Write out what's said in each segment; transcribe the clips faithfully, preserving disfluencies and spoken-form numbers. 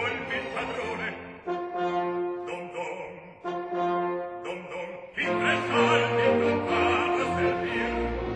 colpi il padrone. Don don, don don, fin tre soldi non va a servir.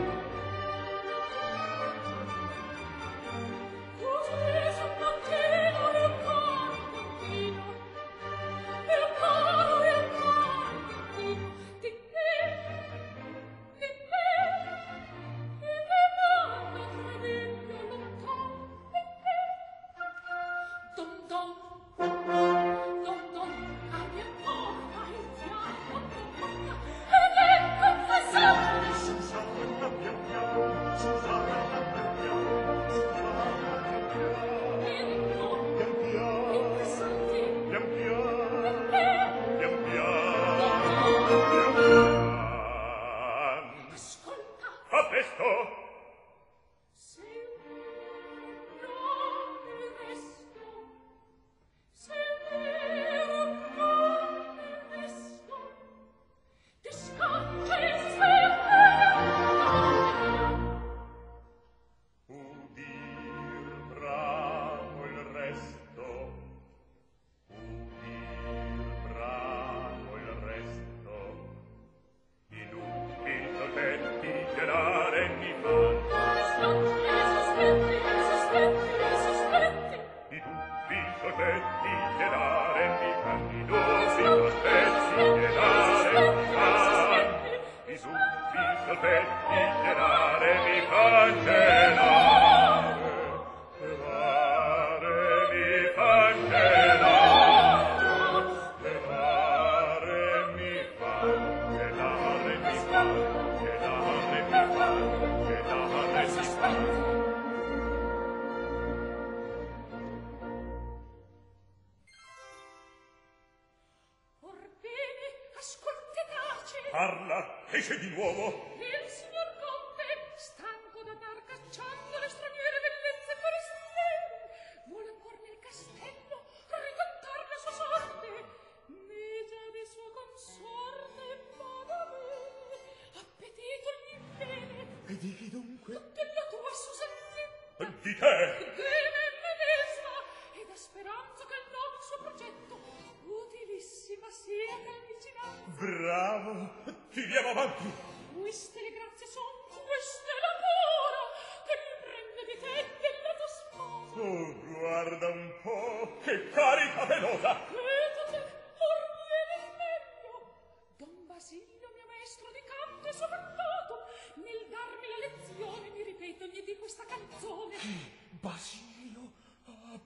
Parla, esce di nuovo. Il signor Conte, stanco da dar cacciando le straniere bellezze forestiere, vuole por nel castello ricontar la sua sorte, né già di suo consorte vada bene, appetito gli viene. E di chi dunque? Della tua Susanne. Di te? Di me medesima, e da speranza che il nome suo progetto utilissima sia avvicinato. Bravo, tiriamo avanti. Queste le grazie son, queste l'amore che mi prende di te e della tua sposa. Oh, guarda un po', che carica velosa. Vedete, or viene il meglio. Don Basilio, mio maestro di canto e soprattutto, nel darmi la lezione mi ripetogli di questa canzone. Basilio, ah,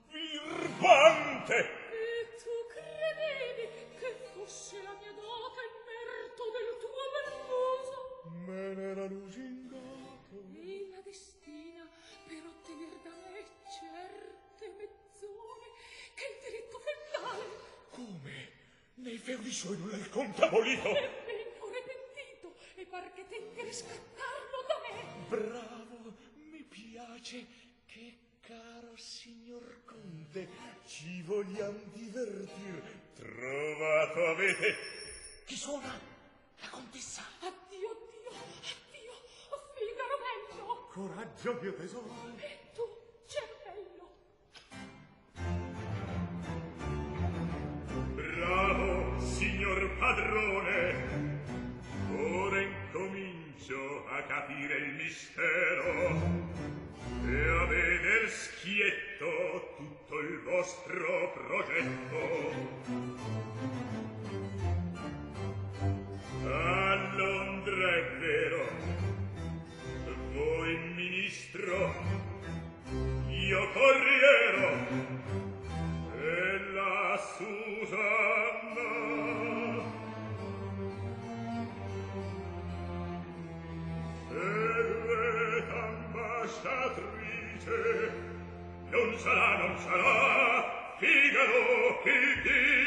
birbante. E tu credevi che fosse la mia dote il merito del tuo verboso? Me n'era lusingato. E la destina per ottener da me certe mezzone che il diritto feudale. Come? Nei feudi suoi non l'hai contavolito? E vengo repentito e par che tenti riscattarlo da me. Bravo, mi piace. Che caro signor Conte, ci vogliam divertir. Trovato avete. Chi suona? La contessa. Addio, addio, addio, oh Figaro bello. Coraggio, mio tesoro. E tu, cervello. Bravo, signor padrone. Ora incomincio a capire il mistero e a veder schietto tutto il vostro progetto. A Londra è vero, voi ministro, io corriero, e la Susanna. Segreta ambasciatrice, non sarà, non sarà Figaro il Dio.